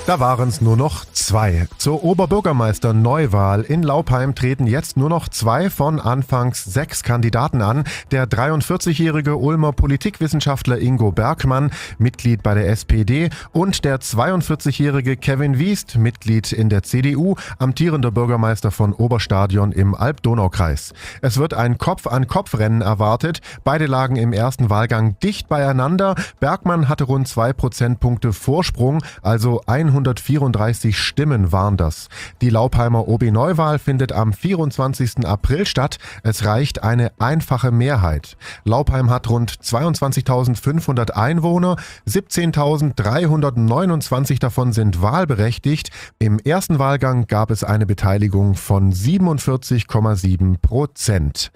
Da waren es nur noch 2. Zur Oberbürgermeister-Neuwahl in Laupheim treten jetzt nur noch 2 von anfangs 6 Kandidaten an. Der 43-jährige Ulmer Politikwissenschaftler Ingo Bergmann, Mitglied bei der SPD, und der 42-jährige Kevin Wiest, Mitglied in der CDU, amtierender Bürgermeister von Oberstadion im Alb-Donau-Kreis. Es wird ein Kopf-an-Kopf-Rennen erwartet. Beide lagen im ersten Wahlgang dicht beieinander. Bergmann hatte rund 2 Prozentpunkte Vorsprung, also 134 Stimmen waren das. Die Laupheimer OB-Neuwahl findet am 24. April statt. Es reicht eine einfache Mehrheit. Laupheim hat rund 22.500 Einwohner, 17.329 davon sind wahlberechtigt. Im ersten Wahlgang gab es eine Beteiligung von 47,7%.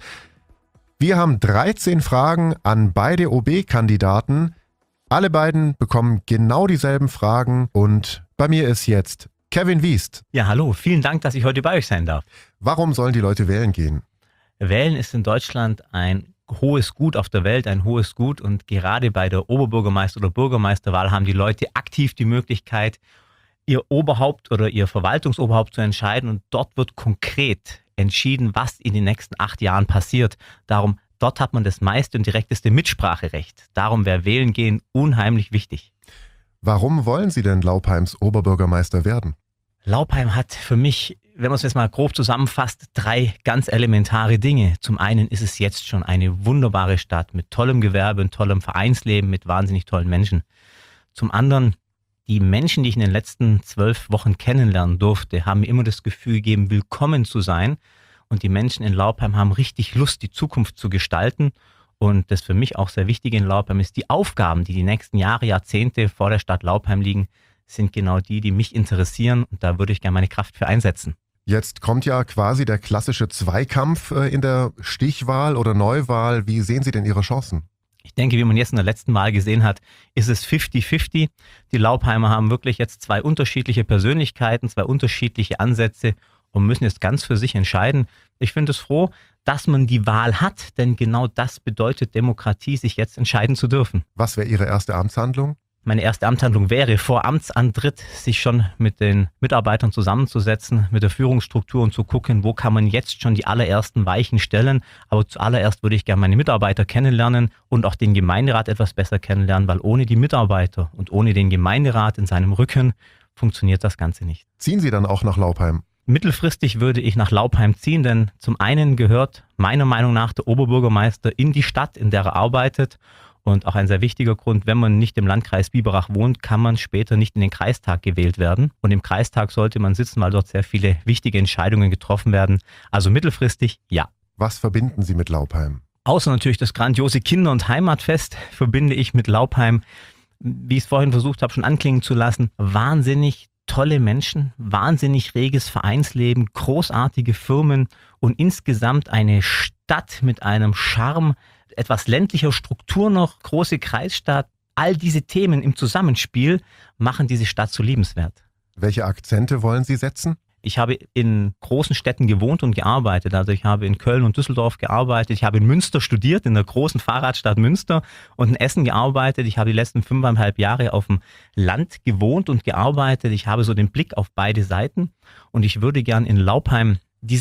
Wir haben 13 Fragen an beide OB-Kandidaten. Alle beiden bekommen genau dieselben Fragen und bei mir ist jetzt Kevin Wiest. Ja, hallo, vielen Dank, dass ich heute bei euch sein darf. Warum sollen die Leute wählen gehen? Wählen ist in Deutschland ein hohes Gut auf der Welt, ein hohes Gut, und gerade bei der Oberbürgermeister- oder Bürgermeisterwahl haben die Leute aktiv die Möglichkeit, ihr Oberhaupt oder ihr Verwaltungsoberhaupt zu entscheiden, und dort wird konkret entschieden, was in den nächsten 8 Jahren passiert. Darum, dort hat man das meiste und direkteste Mitspracherecht. Darum wäre Wählen gehen unheimlich wichtig. Warum wollen Sie denn Laupheims Oberbürgermeister werden? Laupheim hat für mich, wenn man es jetzt mal grob zusammenfasst, 3 ganz elementare Dinge. Zum einen ist es jetzt schon eine wunderbare Stadt mit tollem Gewerbe und tollem Vereinsleben, mit wahnsinnig tollen Menschen. Zum anderen, die Menschen, die ich in den letzten 12 Wochen kennenlernen durfte, haben mir immer das Gefühl gegeben, willkommen zu sein. Und die Menschen in Laupheim haben richtig Lust, die Zukunft zu gestalten. Und das für mich auch sehr Wichtige in Laupheim ist, die Aufgaben, die nächsten Jahre, Jahrzehnte vor der Stadt Laupheim liegen, sind genau die mich interessieren. Und da würde ich gerne meine Kraft für einsetzen. Jetzt kommt ja quasi der klassische Zweikampf in der Stichwahl oder Neuwahl. Wie sehen Sie denn Ihre Chancen? Ich denke, wie man jetzt in der letzten Wahl gesehen hat, ist es 50-50. Die Laupheimer haben wirklich jetzt 2 unterschiedliche Persönlichkeiten, 2 unterschiedliche Ansätze und müssen jetzt ganz für sich entscheiden. Ich finde es froh, dass man die Wahl hat, denn genau das bedeutet Demokratie, sich jetzt entscheiden zu dürfen. Was wäre Ihre erste Amtshandlung? Meine erste Amtshandlung wäre, vor Amtsantritt sich schon mit den Mitarbeitern zusammenzusetzen, mit der Führungsstruktur, und zu gucken, wo kann man jetzt schon die allerersten Weichen stellen. Aber zuallererst würde ich gerne meine Mitarbeiter kennenlernen und auch den Gemeinderat etwas besser kennenlernen, weil ohne die Mitarbeiter und ohne den Gemeinderat in seinem Rücken funktioniert das Ganze nicht. Ziehen Sie dann auch nach Laupheim? Mittelfristig würde ich nach Laupheim ziehen, denn zum einen gehört meiner Meinung nach der Oberbürgermeister in die Stadt, in der er arbeitet. Und auch ein sehr wichtiger Grund, wenn man nicht im Landkreis Biberach wohnt, kann man später nicht in den Kreistag gewählt werden. Und im Kreistag sollte man sitzen, weil dort sehr viele wichtige Entscheidungen getroffen werden. Also mittelfristig ja. Was verbinden Sie mit Laupheim? Außer natürlich das grandiose Kinder- und Heimatfest verbinde ich mit Laupheim, wie ich es vorhin versucht habe schon anklingen zu lassen, wahnsinnig tolle Menschen, wahnsinnig reges Vereinsleben, großartige Firmen und insgesamt eine Stadt mit einem Charme, etwas ländlicher Struktur noch, große Kreisstadt. All diese Themen im Zusammenspiel machen diese Stadt so liebenswert. Welche Akzente wollen Sie setzen? Ich habe in großen Städten gewohnt und gearbeitet. Also ich habe in Köln und Düsseldorf gearbeitet. Ich habe in Münster studiert, in der großen Fahrradstadt Münster, und in Essen gearbeitet. Ich habe die letzten 5,5 Jahre auf dem Land gewohnt und gearbeitet. Ich habe so den Blick auf beide Seiten. Und ich würde gern in Laupheim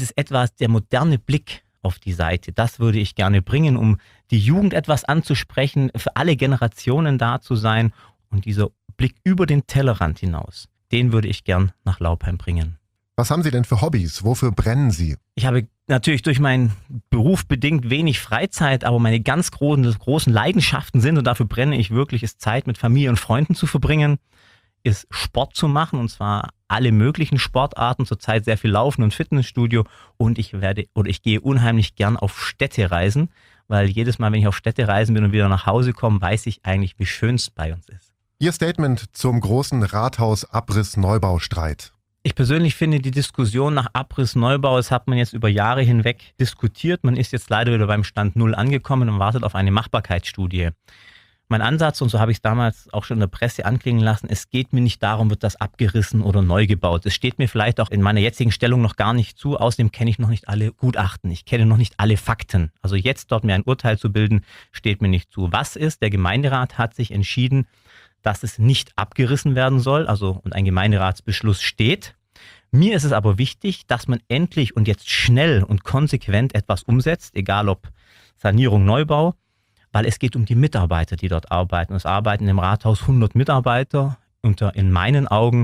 der moderne Blick auf die Seite, das würde ich gerne bringen, um die Jugend etwas anzusprechen, für alle Generationen da zu sein. Und dieser Blick über den Tellerrand hinaus, den würde ich gern nach Laupheim bringen. Was haben Sie denn für Hobbys? Wofür brennen Sie? Ich habe natürlich durch meinen Beruf bedingt wenig Freizeit, aber meine ganz großen Leidenschaften sind, und dafür brenne ich wirklich, ist Zeit mit Familie und Freunden zu verbringen, ist Sport zu machen, und zwar alle möglichen Sportarten, zurzeit sehr viel Laufen und Fitnessstudio, und ich gehe unheimlich gern auf Städtereisen, weil jedes Mal, wenn ich auf Städtereisen bin und wieder nach Hause komme, weiß ich eigentlich, wie schön es bei uns ist. Ihr Statement zum großen Rathaus-Abriss-Neubaustreit. Ich persönlich finde die Diskussion nach Abriss-Neubau, das hat man jetzt über Jahre hinweg diskutiert. Man ist jetzt leider wieder beim Stand 0 angekommen und wartet auf eine Machbarkeitsstudie. Mein Ansatz, und so habe ich es damals auch schon in der Presse anklingen lassen, es geht mir nicht darum, wird das abgerissen oder neu gebaut. Es steht mir vielleicht auch in meiner jetzigen Stellung noch gar nicht zu. Außerdem kenne ich noch nicht alle Gutachten. Ich kenne noch nicht alle Fakten. Also jetzt dort mir ein Urteil zu bilden, steht mir nicht zu. Was ist? Der Gemeinderat hat sich entschieden, dass es nicht abgerissen werden soll, also und ein Gemeinderatsbeschluss steht. Mir ist es aber wichtig, dass man endlich und jetzt schnell und konsequent etwas umsetzt, egal ob Sanierung, Neubau, weil es geht um die Mitarbeiter, die dort arbeiten. Es arbeiten im Rathaus 100 Mitarbeiter unter in meinen Augen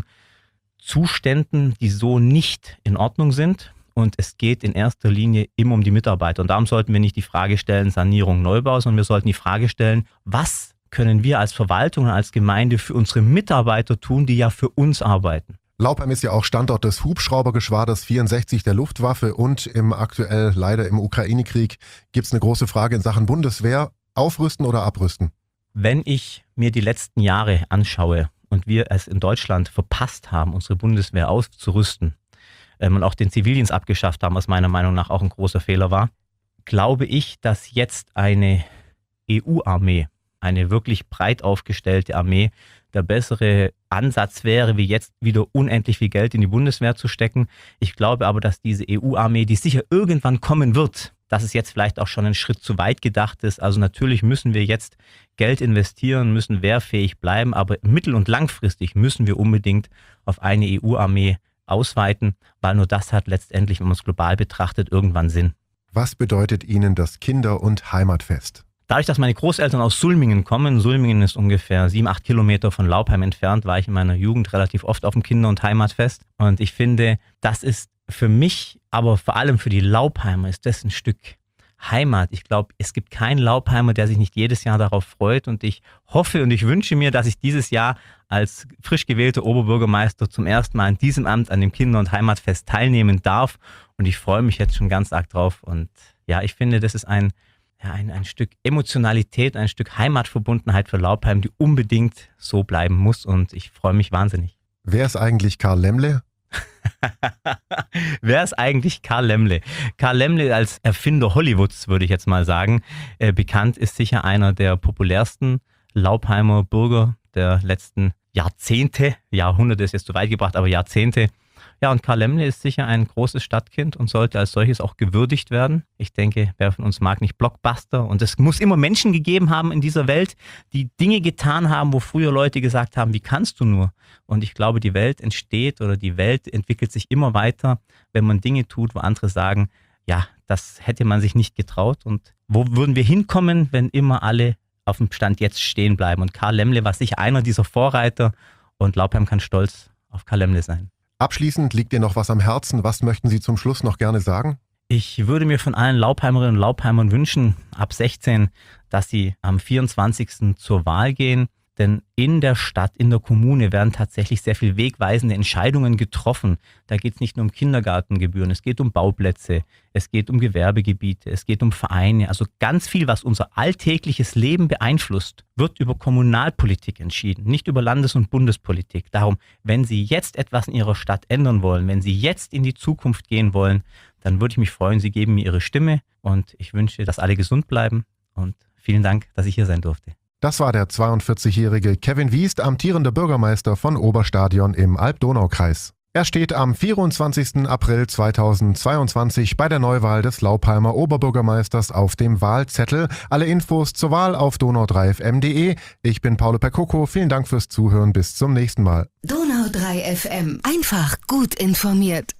Zuständen, die so nicht in Ordnung sind. Und es geht in erster Linie immer um die Mitarbeiter. Und darum sollten wir nicht die Frage stellen, Sanierung, Neubau, sondern wir sollten die Frage stellen, was können wir als Verwaltung und als Gemeinde für unsere Mitarbeiter tun, die ja für uns arbeiten. Laupheim ist ja auch Standort des Hubschraubergeschwaders 64 der Luftwaffe und aktuell leider im Ukraine-Krieg gibt es eine große Frage in Sachen Bundeswehr. Aufrüsten oder abrüsten? Wenn ich mir die letzten Jahre anschaue und wir es in Deutschland verpasst haben, unsere Bundeswehr auszurüsten, und auch den Zivildienst abgeschafft haben, was meiner Meinung nach auch ein großer Fehler war, glaube ich, dass jetzt eine EU-Armee, eine wirklich breit aufgestellte Armee, der bessere Ansatz wäre, wie jetzt wieder unendlich viel Geld in die Bundeswehr zu stecken. Ich glaube aber, dass diese EU-Armee, die sicher irgendwann kommen wird, dass es jetzt vielleicht auch schon ein Schritt zu weit gedacht ist. Also natürlich müssen wir jetzt Geld investieren, müssen wehrfähig bleiben, aber mittel- und langfristig müssen wir unbedingt auf eine EU-Armee ausweiten, weil nur das hat letztendlich, wenn man es global betrachtet, irgendwann Sinn. Was bedeutet Ihnen das Kinder- und Heimatfest? Dadurch, dass meine Großeltern aus Sulmingen kommen, Sulmingen ist ungefähr 7-8 Kilometer von Laupheim entfernt, war ich in meiner Jugend relativ oft auf dem Kinder- und Heimatfest. Und ich finde, das ist für mich, aber vor allem für die Laupheimer, ist das ein Stück Heimat. Ich glaube, es gibt keinen Laupheimer, der sich nicht jedes Jahr darauf freut. Und ich hoffe und ich wünsche mir, dass ich dieses Jahr als frisch gewählter Oberbürgermeister zum ersten Mal in diesem Amt an dem Kinder- und Heimatfest teilnehmen darf. Und ich freue mich jetzt schon ganz arg drauf. Und ja, ich finde, das ist ein Stück Emotionalität, ein Stück Heimatverbundenheit für Laupheim, die unbedingt so bleiben muss. Und ich freue mich wahnsinnig. Wer ist eigentlich Karl Lemmle? Wer ist eigentlich Karl Lemmle? Karl Lemmle als Erfinder Hollywoods, würde ich jetzt mal sagen, bekannt ist sicher einer der populärsten Laupheimer Bürger der letzten Jahrzehnte. Jahrhunderte ist jetzt zu weit gebracht, aber Jahrzehnte. Ja, und Karl Lemmle ist sicher ein großes Stadtkind und sollte als solches auch gewürdigt werden. Ich denke, wer von uns mag nicht Blockbuster? Und es muss immer Menschen gegeben haben in dieser Welt, die Dinge getan haben, wo früher Leute gesagt haben, wie kannst du nur? Und ich glaube, die Welt entsteht oder die Welt entwickelt sich immer weiter, wenn man Dinge tut, wo andere sagen, ja, das hätte man sich nicht getraut. Und wo würden wir hinkommen, wenn immer alle auf dem Stand jetzt stehen bleiben? Und Karl Lemmle war sicher einer dieser Vorreiter und Laupheim kann stolz auf Karl Lemmle sein. Abschließend liegt dir noch was am Herzen. Was möchten Sie zum Schluss noch gerne sagen? Ich würde mir von allen Laupheimerinnen und Laupheimern wünschen, ab 16, dass sie am 24. zur Wahl gehen. Denn in der Stadt, in der Kommune werden tatsächlich sehr viel wegweisende Entscheidungen getroffen. Da geht es nicht nur um Kindergartengebühren, es geht um Bauplätze, es geht um Gewerbegebiete, es geht um Vereine. Also ganz viel, was unser alltägliches Leben beeinflusst, wird über Kommunalpolitik entschieden, nicht über Landes- und Bundespolitik. Darum, wenn Sie jetzt etwas in Ihrer Stadt ändern wollen, wenn Sie jetzt in die Zukunft gehen wollen, dann würde ich mich freuen, Sie geben mir Ihre Stimme und ich wünsche, dass alle gesund bleiben und vielen Dank, dass ich hier sein durfte. Das war der 42-jährige Kevin Wiest, amtierender Bürgermeister von Oberstadion im Alb-Donau-Kreis. Er steht am 24. April 2022 bei der Neuwahl des Laupheimer Oberbürgermeisters auf dem Wahlzettel. Alle Infos zur Wahl auf donau3fm.de. Ich bin Paolo Percoco. Vielen Dank fürs Zuhören. Bis zum nächsten Mal. Donau 3 FM. Einfach gut informiert.